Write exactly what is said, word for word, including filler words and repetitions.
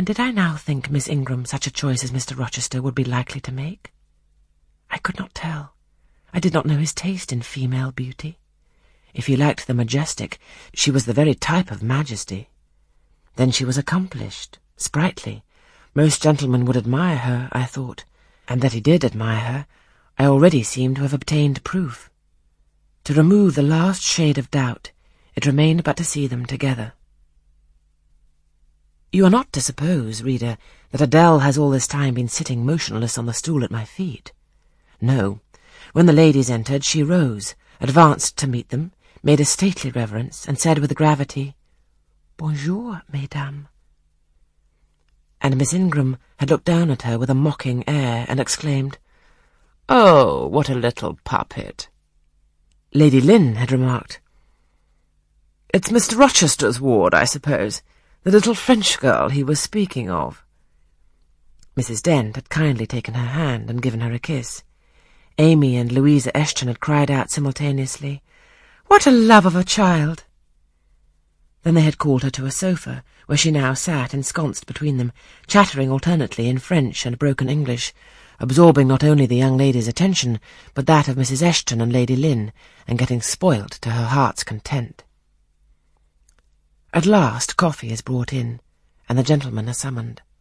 And did I now think Miss Ingram such a choice as Mister Rochester would be likely to make? I could not tell. I did not know his taste in female beauty. If he liked the majestic, she was the very type of majesty. Then she was accomplished, sprightly. Most gentlemen would admire her, I thought, and that he did admire her, I already seemed to have obtained proof. To remove the last shade of doubt, it remained but to see them together. You are not to suppose, reader, that Adele has all this time been sitting motionless on the stool at my feet. No. When the ladies entered, she rose, advanced to meet them, made a stately reverence, and said with gravity, "Bonjour, mesdames." And Miss Ingram had looked down at her with a mocking air, and exclaimed, "Oh, what a little puppet!" Lady Lynn had remarked, "It's Mister Rochester's ward, I suppose, the little French girl he was speaking of." Missus Dent had kindly taken her hand and given her a kiss. Amy and Louisa Eshton had cried out simultaneously, "What a love of a child!" Then they had called her to a sofa, where she now sat ensconced between them, chattering alternately in French and broken English, absorbing not only the young lady's attention, but that of Missus Eshton and Lady Lynn, and getting spoilt to her heart's content. At last coffee is brought in, and the gentlemen are summoned.